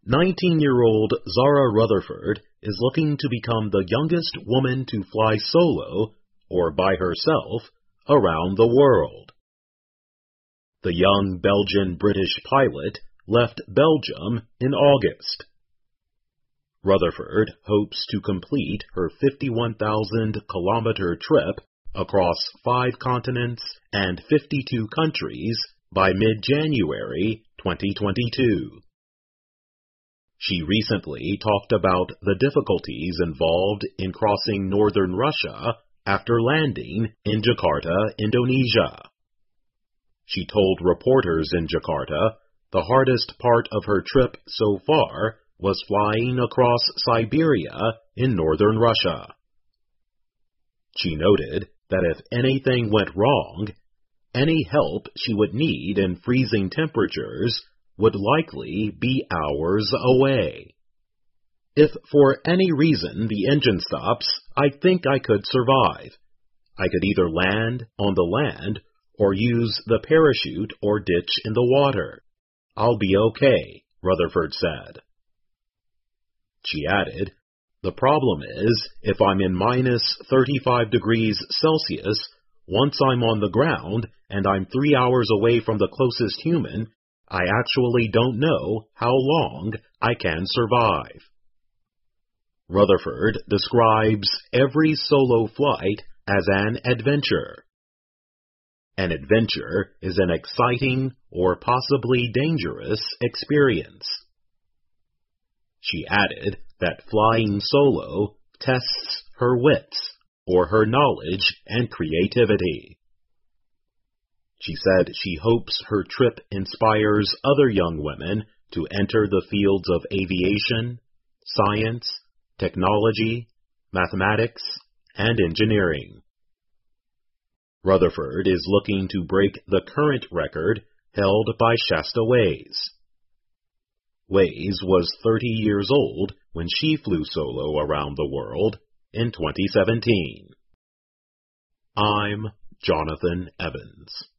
19-year-old Zara Rutherford is looking to become the youngest woman to fly solo, or by herself, around the world. The young Belgian-British pilot left Belgium in August. Rutherford hopes to complete her 51,000-kilometer trip across 5 continents and 52 countries by mid-January 2022. She recently talked about the difficulties involved in crossing northern Russia after landing in Jakarta, Indonesia. She told reporters in Jakarta the hardest part of her trip so far was flying across Siberia in northern Russia. She noted that if anything went wrong, any help she would need in freezing temperatures would likely be hours away. If for any reason the engine stops, I think I could survive. I could either land on the land or use the parachute or ditch in the water. I'll be okay, Rutherford said. She added, "The problem is, if I'm in minus 35 degrees Celsius, once I'm on the ground and I'm 3 hours away from the closest human, I actually don't know how long I can survive." Rutherford describes every solo flight as an adventure. An adventure is an exciting or possibly dangerous experience. She added that flying solo tests her wits or her knowledge and creativity. She said she hopes her trip inspires other young women to enter the fields of aviation, science, technology, mathematics, and engineering. Rutherford is looking to break the current record held by Shasta Ways. Ways was 30 years old when she flew solo around the world in 2017. I'm Jonathan Evans.